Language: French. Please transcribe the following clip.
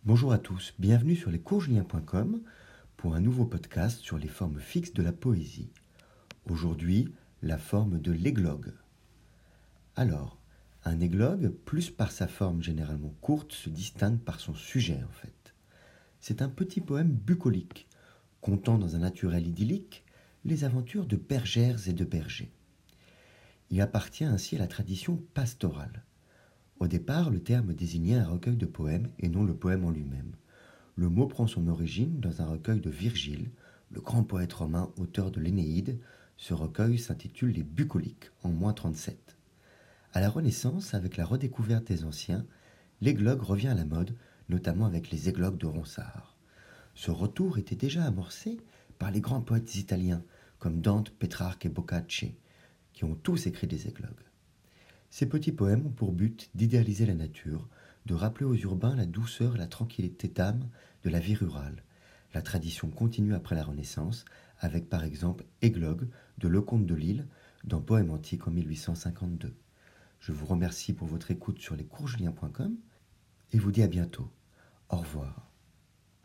Bonjour à tous, bienvenue sur lescoursjulien.com pour un nouveau podcast sur les formes fixes de la poésie. Aujourd'hui, la forme de l'églogue. Alors, un églogue, plus par sa forme généralement courte, se distingue par son sujet en fait. C'est un petit poème bucolique, contant dans un naturel idyllique les aventures de bergères et de bergers. Il appartient ainsi à la tradition pastorale. Au départ, le terme désignait un recueil de poèmes et non le poème en lui-même. Le mot prend son origine dans un recueil de Virgile, le grand poète romain auteur de l'Énéide. Ce recueil s'intitule Les Bucoliques, en -37. À la Renaissance, avec la redécouverte des anciens, l'églogue revient à la mode, notamment avec les églogues de Ronsard. Ce retour était déjà amorcé par les grands poètes italiens, comme Dante, Pétrarque et Boccace, qui ont tous écrit des églogues. Ces petits poèmes ont pour but d'idéaliser la nature, de rappeler aux urbains la douceur et la tranquillité d'âme de la vie rurale. La tradition continue après la Renaissance, avec par exemple Églogue de Lecomte de Lisle dans Poème antique en 1852. Je vous remercie pour votre écoute sur lescoursjulien.com et vous dis à bientôt. Au revoir.